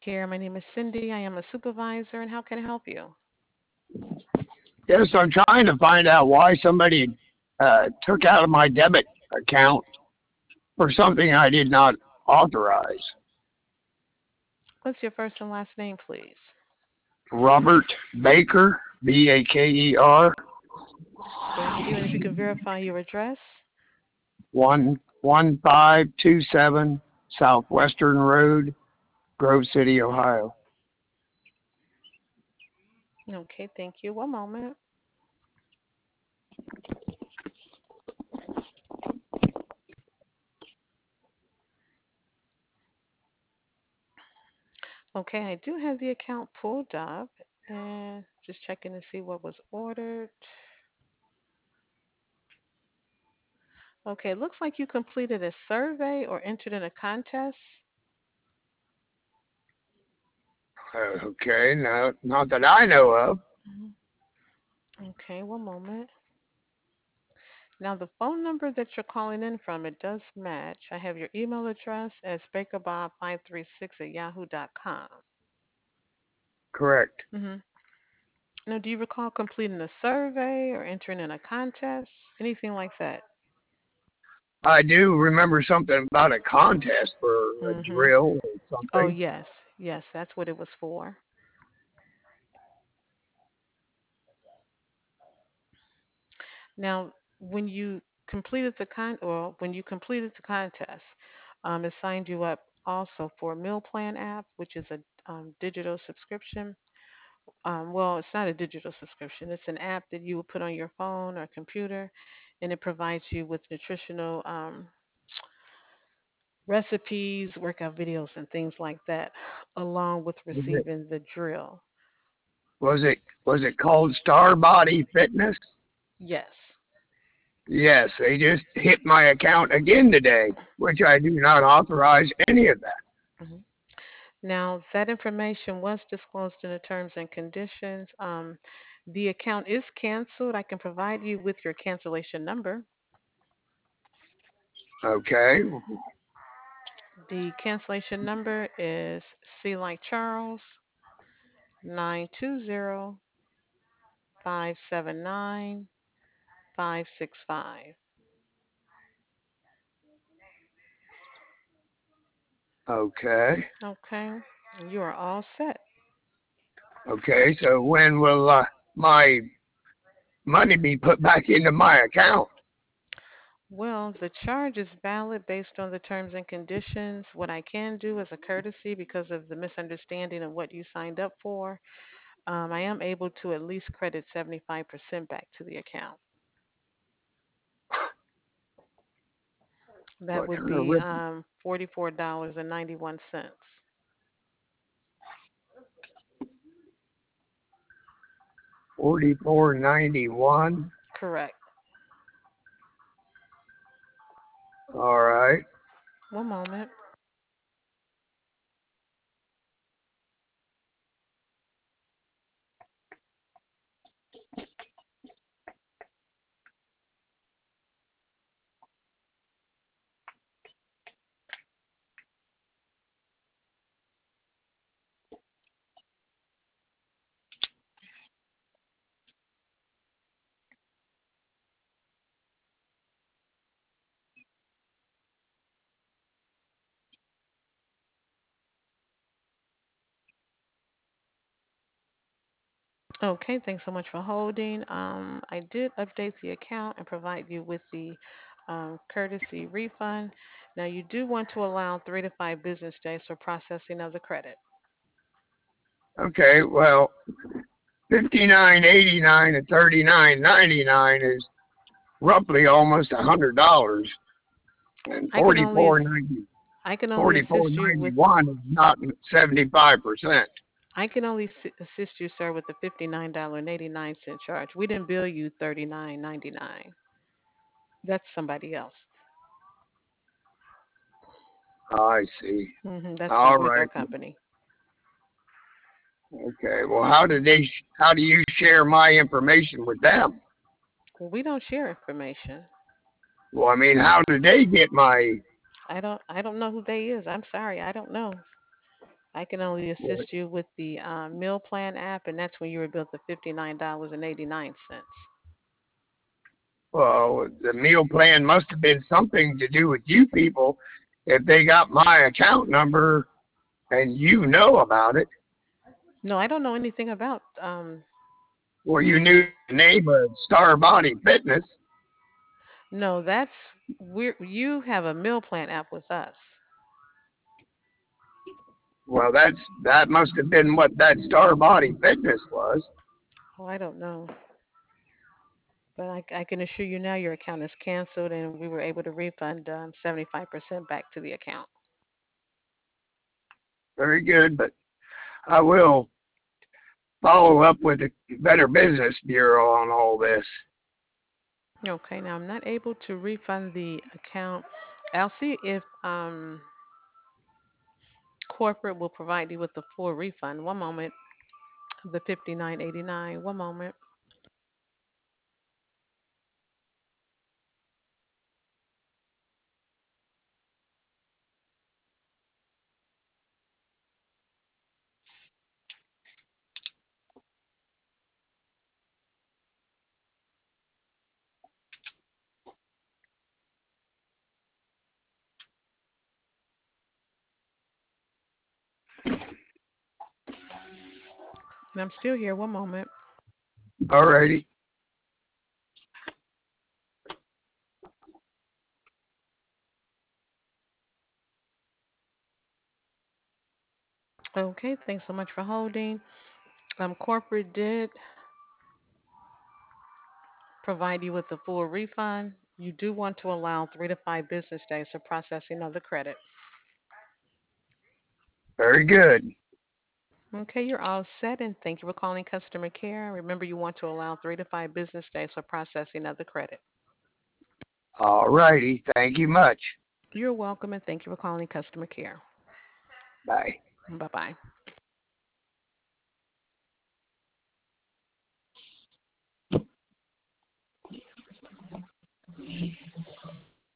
care. My name is Cindy. I am a supervisor, and how can I help you? Yes, I'm trying to find out why somebody took out of my debit account for something I did not authorize. What's your first and last name, please? Robert Baker, Baker, Thank you. And if you could verify your address. 11527 Southwestern Road, Grove City, Ohio. Okay, thank you. One moment. Okay, I do have the account pulled up and just checking to see what was ordered. Okay, it looks like you completed a survey or entered in a contest. Okay, no, not that I know of. Mhm. Okay, one moment. Now, the phone number that you're calling in from, it does match. I have your email address as bakerbob536 at yahoo.com. Correct. Mm-hmm. Now, do you recall completing a survey or entering in a contest? Anything like that? I do remember something about a contest for a Mm-hmm. drill or Oh, something. yes. Yes, that's what it was for. Now, when you completed the when you completed the contest, it signed you up also for a meal plan app, which is a digital subscription. Well, it's not a digital subscription. It's an app that you would put on your phone or computer, and it provides you with nutritional recipes, workout videos, and things like that, along with Was it receiving the drill. was it called Star Body Fitness? Yes. Yes, they just hit my account again today, which I do not authorize any of that. hmm Now, that information was disclosed in the terms and conditions. The account is canceled. I can provide you with your cancellation number. Okay. The cancellation number is C like Charles 920-579-565. Okay. Okay. You are all set. Okay. So when will my money be put back into my account? Well, the charge is valid based on the terms and conditions. What I can do as a courtesy, because of the misunderstanding of what you signed up for, I am able to at least credit 75% back to the account. That What would kind of be rip? $44.91. 44.91. Correct. All right. One moment. Okay, thanks so much for holding. I did update the account and provide you with the courtesy refund. Now, you do want to allow 3 to 5 business days for processing of the credit. Okay. Well, 59.89 and 39.99 is roughly almost $100, and I can only 44.90 I can only forty-four assist you ninety with one is not 75%. I can only assist you, sir, with the $59.89 charge. We didn't bill you $39.99. That's somebody else. I see. That's the All Vigo right. company. Okay. Well, how do you share my information with them? Well, we don't share information. Well, I mean, how did they get my? I don't know who they is. I'm sorry, I don't know. I can only assist you with the meal plan app, and that's when you were billed the $59.89. Well, the meal plan must have been something to do with you people if they got my account number and you know about it, No, I don't know anything about. or you knew the name of Star Body Fitness. No, that's you have a meal plan app with us. Well, that must have been what that Star Body Fitness was. Oh, I don't know, but I can assure you now your account is canceled, and we were able to refund 75% back to the account. Very good, but I will follow up with the Better Business Bureau on all this. Okay, now I'm not able to refund the account. I'll see if corporate will provide you with the full refund. One moment, the 59.89. One moment. I'm still here. One moment. Alrighty. Okay, thanks so much for holding. Corporate did provide you with the full refund. You do want to allow 3 to 5 business days for processing of the credit. Very good. Okay, you're all set, and thank you for calling customer care. Remember, you want to allow 3 to 5 business days for processing of the credit. Alrighty. Thank you much. You're welcome, and thank you for calling customer care. Bye. Bye bye.